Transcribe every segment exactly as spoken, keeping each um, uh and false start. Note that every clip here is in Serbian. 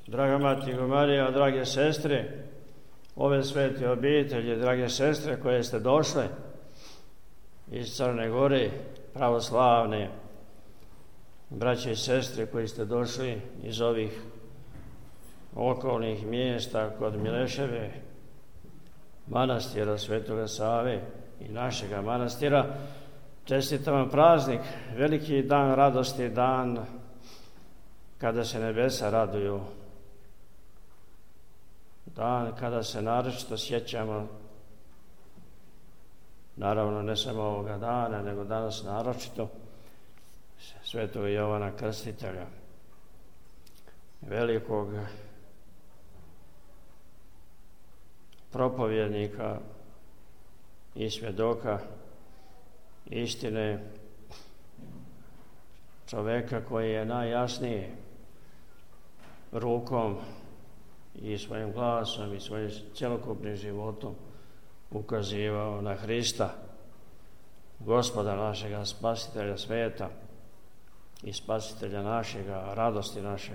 Draga Mati Marija, drage sestre, ove svete obitelji, drage sestre koje ste došle iz Crne Gore, pravoslavne, braće i sestre koji ste došli iz ovih okolnih mjesta kod Mileševe, manastira Svetoga Save i našega manastira, čestitam vam praznik, veliki dan radosti, dan kada se nebesa raduju, dan kada se naročito sjećamo, naravno ne samo ovoga dana, nego danas naročito, Svetog Jovana Krstitelja, velikog propovjednika i svjedoka istine, čoveka koji je najjasnije rukom i svojim glasom i svojim cjelokupnim životom ukazivao na Hrista, Gospoda našega, spasitelja svijeta i spasitelja našega, radosti naše.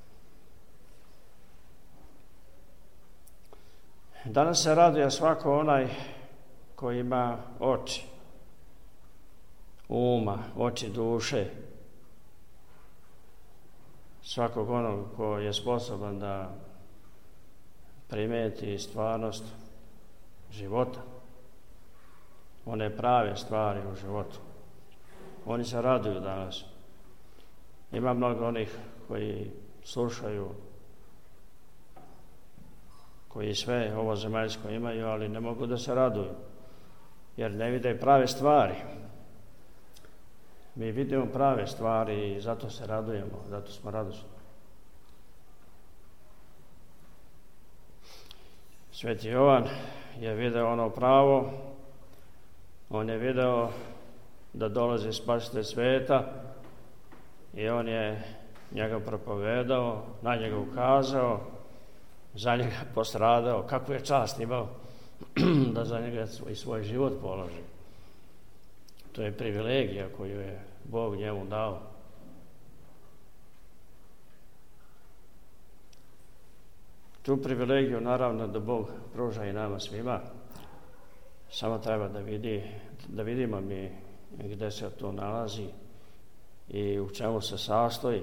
Danas se raduje svako onaj koji ima oči uma, oči duše, svakog onog ko je sposoban da primijeti stvarnost života, one prave stvari u životu. Oni se raduju danas. Ima mnogo onih koji slušaju, koji sve ovo zemaljsko imaju, ali ne mogu da se raduju, jer ne vide prave stvari. Mi vidimo prave stvari i zato se radujemo, zato smo radosni. Sveti Jovan je video ono pravo, on je video da dolazi spasitelj svijeta i on je njega propovedao, na njega ukazao, za njega postradao, kakvu je čast imao da za njega i svoj život položi. To je privilegija koju je Bog njemu dao. Tu privilegiju naravno da Bog pruža i nama svima. Samo treba da, vidi, da vidimo mi gdje se to nalazi i u čemu se sastoji.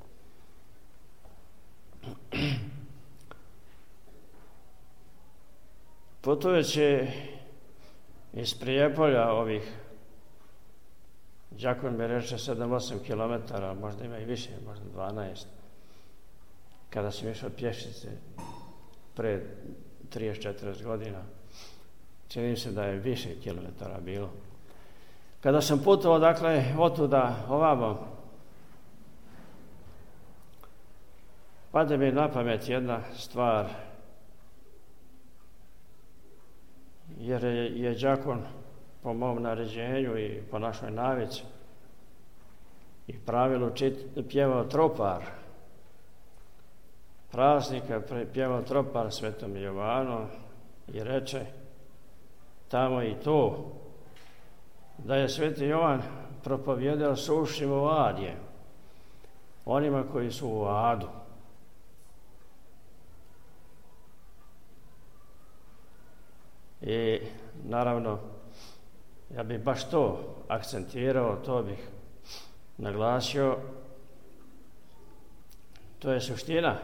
Putujući iz Prijepolja ovih, đakon mi reče sedam osam kilometara, možda ima i više, možda dvanaest, kada sam išao pješice pre trideset četrdeset godina, čini se da je više kilometara bilo. Kada sam putovao, dakle, otuda ovamo, pade mi na pamet jedna stvar, jer je đakon po mom naređenju i po našoj navici i pravilu čit, pjevao tropar. Praznika pjevao tropar Svetom Jovanu i reče tamo i to da je Sveti Jovan propovjedao sušim u adje, onima koji su u adu. I naravno, ja bih baš to akcentirao, to bih naglasio. To je suština.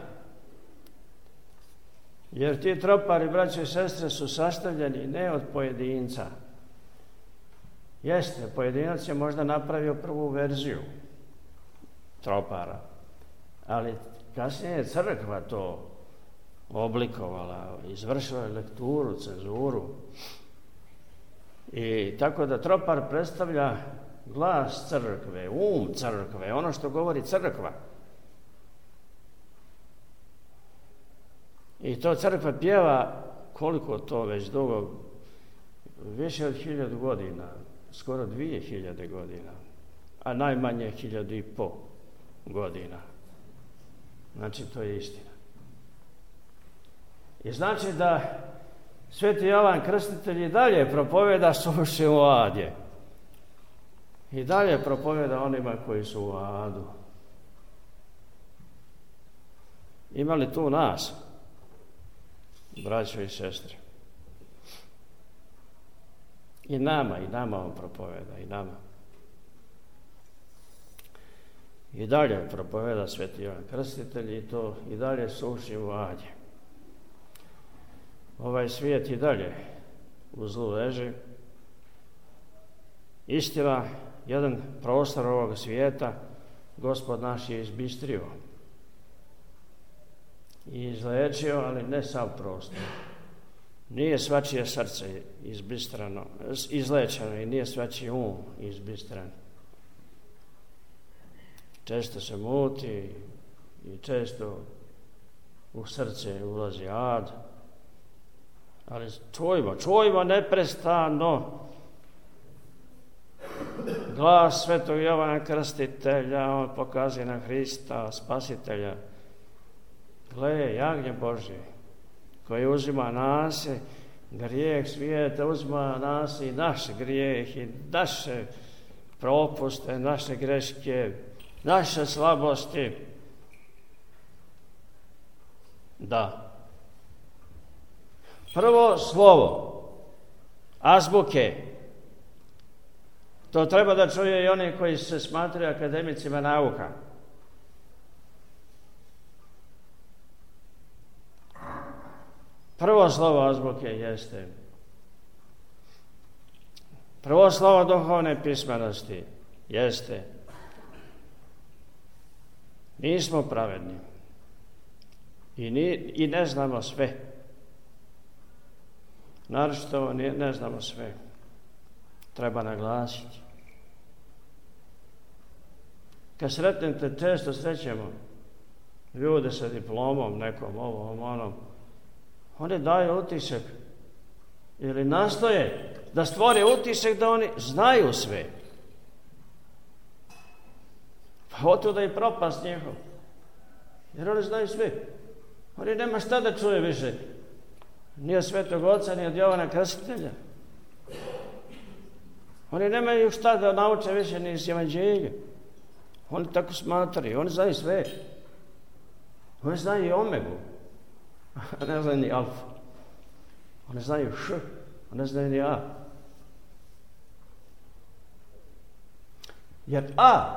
Jer ti tropari, braće i sestre, su sastavljeni ne od pojedinca. Jeste, pojedinac je možda napravio prvu verziju tropara, ali kasnije je crkva to oblikovala, izvršila je lekturu, cenzuru. I tako da tropar predstavlja glas crkve, um crkve, ono što govori crkva. I to crkva pjeva koliko to već dugo, više od hiljadu godina, skoro dvije hiljade godina, a najmanje hiljadu i po godina. Znači, to je istina. I znači da Sveti Jovan Krstitelj i dalje propovjeda suši u adje. I dalje propovjeda onima koji su u adu. Ima li tu nas, braćo i sestre? I nama, i nama on propoveda, i nama. I dalje propoveda Sveti Jovan Krstitelj i to i dalje suši u vagi. Ovaj svijet i dalje u zlu leži. Istina, jedan prostor ovog svijeta Gospod naš je izbistrio i izlečio, ali ne sav prostor. Nije svačije srce izbistrano, izlečeno i nije svačiji um izbistran. Često se muti i često u srce ulazi ad, ali čujmo, čujmo neprestano glas Svetog Jovana Krstitelja. On pokazuje na Hrista, Spasitelja. Gle, jagnje Božje, koji uzima nas, grijeh svijeta, uzima nas i naš grijeh i naše propuste, naše greške, naše slabosti. Da. Prvo slovo azbuke. To treba da čuje i oni koji se smatraju akademicima nauka. Prvo slovo azbuke jeste, prvo slovo duhovne pismenosti jeste: nismo pravedni i, ni, i ne znamo sve. Naročito ne, ne znamo sve. Treba naglasiti. Kad sretnete, često srećemo ljude sa diplomom, nekom ovom, onom, oni daju utisak ili nastoje da stvore utisak da oni znaju sve. Pa otuda i propast njihov. Jer oni znaju sve. Oni nema šta da čuje više. Ni od Svetog Oca, ni od Jovana Krstitelja. Oni nemaju šta da nauče više ni iz Evanđelja. Oni tako smatraju. Oni znaju sve. Oni znaju i omegu. A ne znaju ni alfa. Oni znaju š, a ne znaju ni a. Jer a,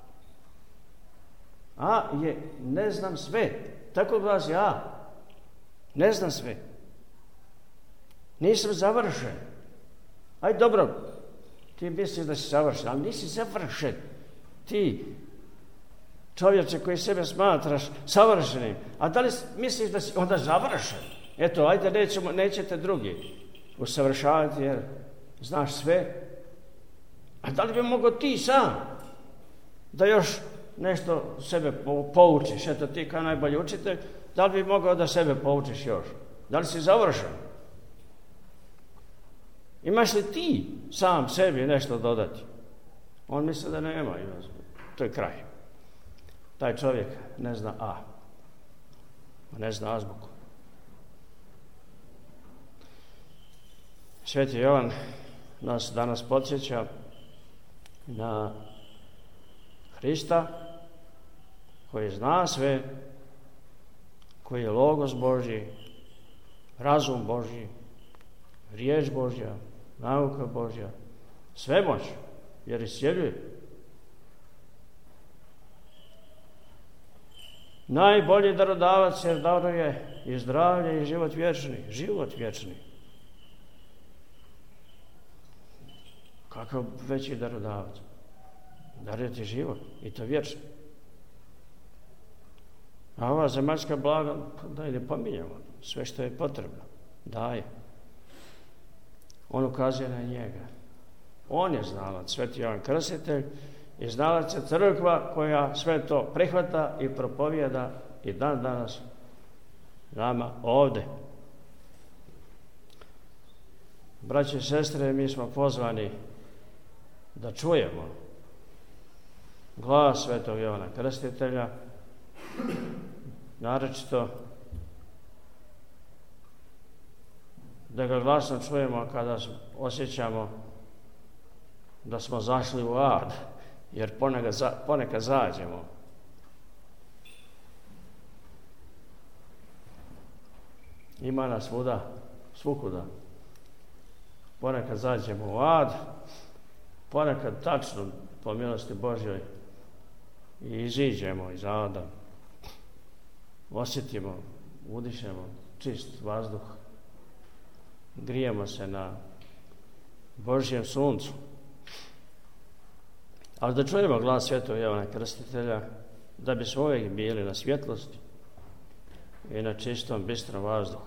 a je ne znam sve. Tako glasi a. Ne znam sve. Nisam završen. Aj dobro, ti misliš da si završen, ali nisi završen. Ti, čovječe koji sebe smatraš savršenim, a da li misliš da si onda završen? Eto, ajde, nećemo, nećete drugi usavršavati jer znaš sve. A da li bi mogao ti sam da još nešto sebe poučiš? Eto, ti kao najbolji učitelj, da li bi mogao da sebe poučiš još? Da li si završen? Imaš li ti sam sebi nešto dodati? On misli da nema. To je kraj. Taj čovjek ne zna A. Ne zna azbuku. Sveti Jovan nas danas podsjeća na Hrista koji zna sve, koji je Logos Božji, razum Božji, riječ Božja, nauka Božja, svemoć, jer iscijeljuje. Najbolji darodavac jer daruje i zdravlje i život vječni. Život vječni. Kakav veći darodavac? Daruje ti život i to vječni. A ova zemaljska blaga, da i ne pominjamo, sve što je potrebno, daje. On ukazuje na njega. On je znalac, Sveti Jovan Krstitelj, i znalac je crkva koja sve to prihvata i propovijeda i dan danas nama ovde. Braće i sestre, mi smo pozvani da čujemo glas Svetog Jovana Krstitelja, naročito da ga glasno čujemo kada osjećamo da smo zašli u ad, jer ponekad, ponekad zađemo. Ima nas svuda, svukuda. Ponekad zađemo u ad, ponekad tačno po milosti Božjoj i iziđemo iz ada. Osjetimo, udišemo čist vazduh. Grijemo se na Božjem suncu. Ali da čujemo glas Svetog Jovana Krstitelja, da bismo uvijek bili na svjetlosti i na čistom, bistrom vazduhu.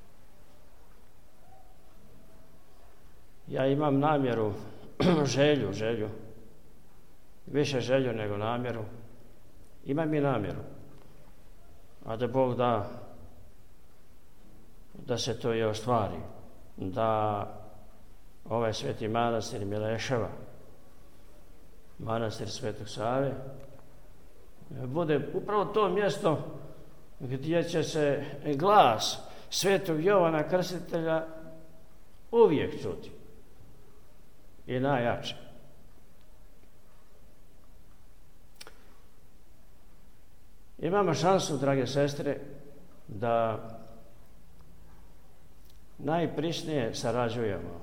Ja imam namjeru, želju, želju, više želju nego namjeru. Imam i namjeru, a da Bog da da se to i ostvari, da ovaj sveti manastir Mileševa, manastir Svetog Save, bude upravo to mjesto gdje će se glas Svetog Jovana Krstitelja uvijek čuti i najjače. Imamo šansu, drage sestre, da najprisnije sarađujemo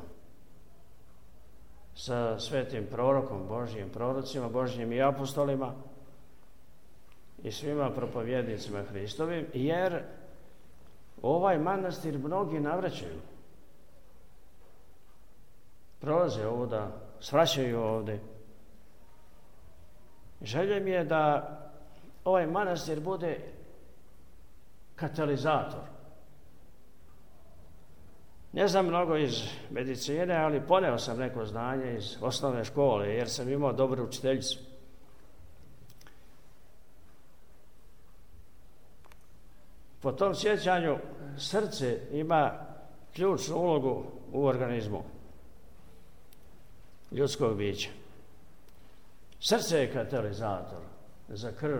sa svetim prorokom, Božjim prorocima, Božjim i apostolima i svima propovjednicima Hristovim, jer ovaj manastir mnogi navraćaju. Prolaze ovuda, svraćaju ovdje. Želja mi je da ovaj manastir bude katalizator. Ne znam mnogo iz medicine, ali poneo sam neko znanje iz osnovne škole, jer sam imao dobru učiteljicu. Po tom sjećanju srce ima ključnu ulogu u organizmu ljudskog bića. Srce je katalizator za krv.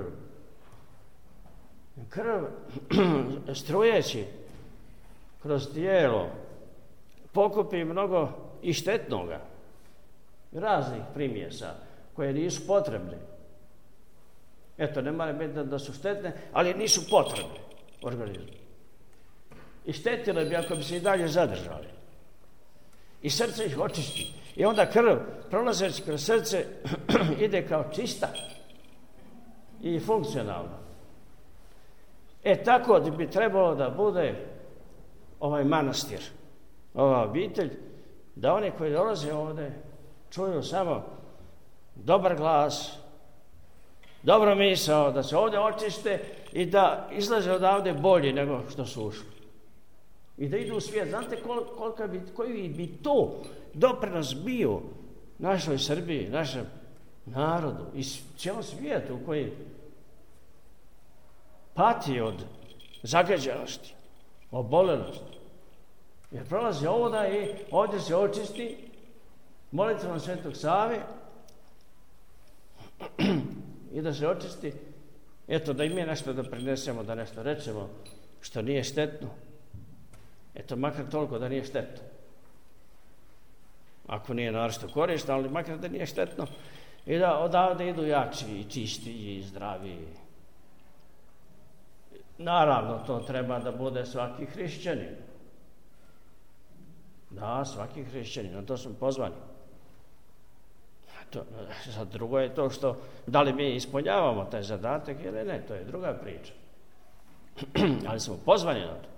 Krv strujeći kroz tijelo pokupi mnogo i štetnoga, raznih primjesa koje nisu potrebne. Eto, ne mora biti da su štetne, ali nisu potrebne organizmu. I štetile bi ako bi se i dalje zadržali. I srce ih očisti. I onda krv, prolazeći kroz srce, ide kao čista i funkcionalna. E tako bi trebalo da bude ovaj manastir, ova obitelj, da oni koji dolaze ovdje čuju samo dobar glas, dobro misao, da se ovdje očiste i da izlaze odavde bolji nego što su ušli. I da idu u svijet. Znate koliko bi, koji bi to doprinos bio našoj Srbiji, našem narodu i cijelom svijetu koji pati od zagađenosti, obolenosti. Jer prolazi ovoda i ovdje se očisti molitvom Svetog Save i da se očisti, eto da i mi nešto da prinesemo, da nešto rečemo što nije štetno. Eto, makar toliko da nije štetno. Ako nije naročito korisno, ali makar da nije štetno. I da odavde idu jači i čisti i zdravi. Naravno, to treba da bude svaki hrišćanin. Da, svaki hrišćanin, na to smo pozvani. To, sad drugo je to što, da li mi ispunjavamo taj zadatak ili ne, to je druga priča. Ali smo pozvani na to.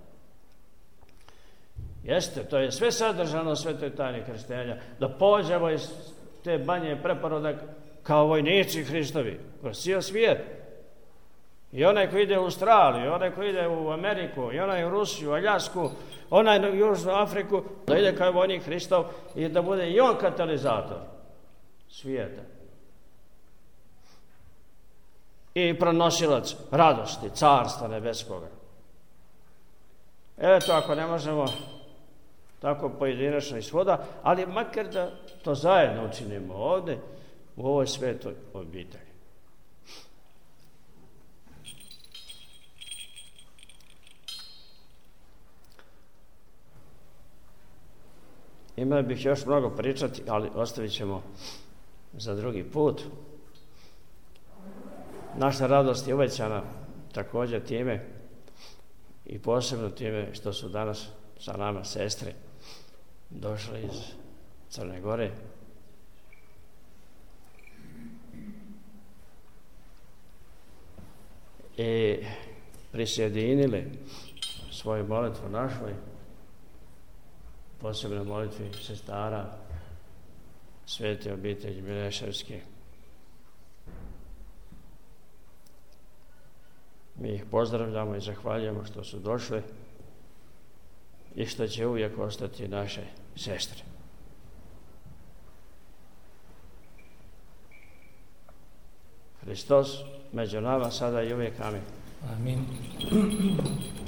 Jeste, to je sve sadržano u svetoj tajni krštenja, da pođemo iz te banje preporoda kao vojnici Hristovi, kroz cijel svijet. I onaj koji ide u Australiju, onaj koji ide u Ameriku, i onaj u Rusiju, Aljasku, onaj u Južnu Afriku, da ide kao vojnik Hristov i da bude i on katalizator svijeta. I pronosilac radosti, carstva nebeskoga. Eto, ako ne možemo tako pojedinačno i svuda, ali makar da to zajedno učinimo ovdje, u ovoj svetoj obitelji. Imao bih još mnogo pričati, ali ostavit ćemo za drugi put. Naša radost je uvećana također time i posebno time što su danas sa nama sestre došle iz Crne Gore. I prisjedinili svoju molitvu našoj, posebno molitvi sestara Svete obitelji Mileševske. Mi ih pozdravljamo i zahvaljujemo što su došle i što će uvijek ostati naše sestre. Hristos među nama sada i uvijek. Amin. Amin.